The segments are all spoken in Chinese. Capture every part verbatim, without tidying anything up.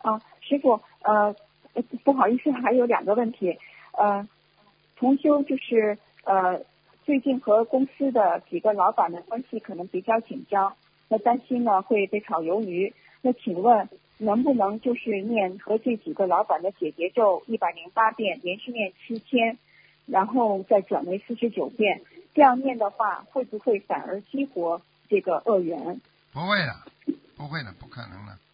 啊，师傅，呃，呃不好意思，还有两个问题。呃，同修就是呃，最近和公司的几个老板的关系可能比较紧张，那担心呢会被炒鱿鱼。那请问能不能就是念和这几个老板的解结咒一百零八遍，连续念七天，然后再转为四十九遍？这样念的话，会不会反而激活这个恶缘？ 不会的，不会的，不可能的。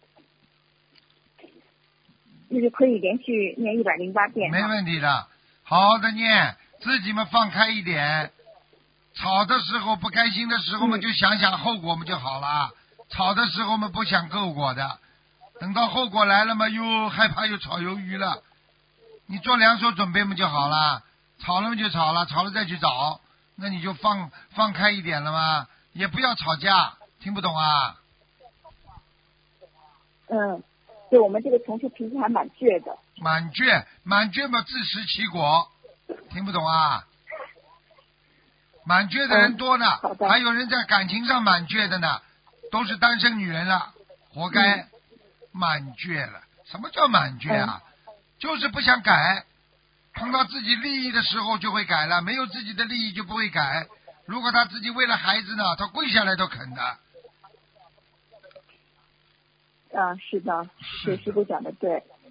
那就可以连续念一百零八遍。 没问题的，好好的念，自己们放开一点。吵的时候不开心的时候嘛， 嗯、 就想想后果嘛就好了。吵的时候嘛不想后果的，等到后果来了嘛又害怕又炒鱿鱼了。你做两手准备嘛就好了。吵了嘛就吵了，吵了再去找，那你就放放开一点了嘛，也不要吵架。听不懂啊？ 嗯，对，我们这个同事脾气还蛮倔的。 满倔，满倔嘛自食其果。听不懂啊？满倔的人多呢， 嗯、好的。 还有人在感情上满倔的呢，都是单身女人了，活该。 嗯、 满倔了，什么叫满倔啊？嗯、就是不想改，碰到自己利益的时候就会改了，没有自己的利益就不会改。如果他自己为了孩子呢，他跪下来都肯的。 啊，是的， 是的， 对，师傅讲的对。